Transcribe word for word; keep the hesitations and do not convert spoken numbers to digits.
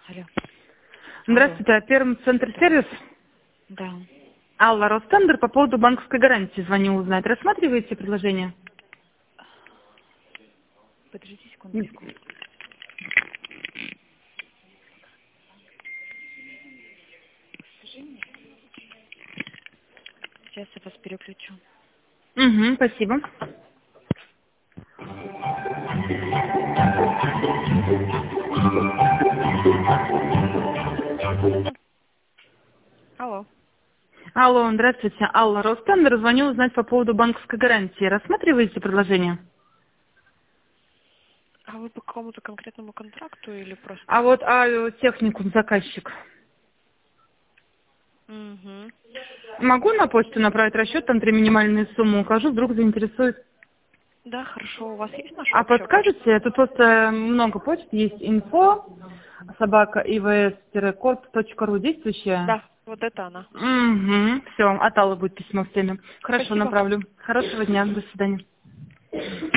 Алло. Здравствуйте, а Пермь Центр Сервис? Да. Алла, Ростендер, по поводу банковской гарантии звоню узнать. Рассматриваете предложение? Подождите секундочку. Скажи мне. Сейчас я вас переключу. Угу, спасибо. Алло. Алло, здравствуйте, Алла, Ростендер, звоню узнать по поводу банковской гарантии. Рассматриваете предложение? А вы по какому-то конкретному контракту или просто? А вот авиатехникум заказчик. Угу. Могу на почту направить расчет, там три минимальные суммы укажу, вдруг заинтересует. Да, хорошо. У вас есть наша А общая почта? подскажете, тут просто много почт, есть инфо, собака ивс-корп точка ру, действующая? Да, вот это она. Угу, все, от Аллы будет письмо в теме. Хорошо, Спасибо. направлю. Хорошего дня, до свидания.